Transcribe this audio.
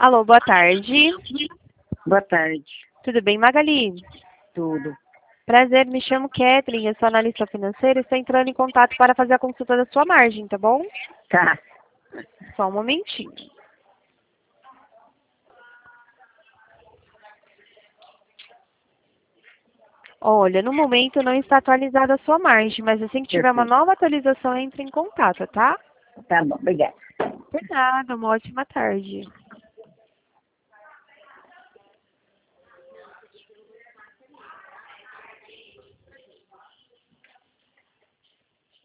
Alô, boa tarde. Boa tarde. Tudo bem, Magali? Tudo. Prazer, me chamo Kathleen, eu sou analista financeira e estou entrando em contato para fazer a consulta da sua margem, tá bom? Tá. Só um momentinho. Olha, no momento não está atualizada a sua margem, mas assim que tiver uma Perfeito. nova atualização, entre em contato, tá? Tá bom, obrigada. Por nada, uma ótima tarde.